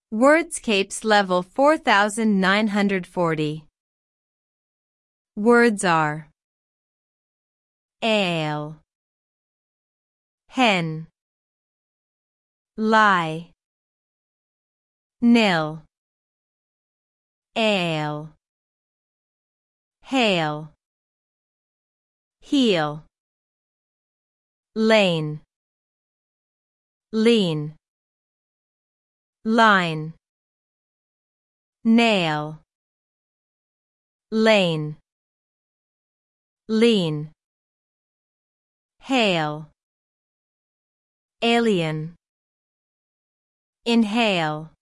Wordscapes level 4940. Words are ale, hen, lie, nil, ale, hail, heel, lane, lean, line, nail, lane, lean, hail, alien, inhale.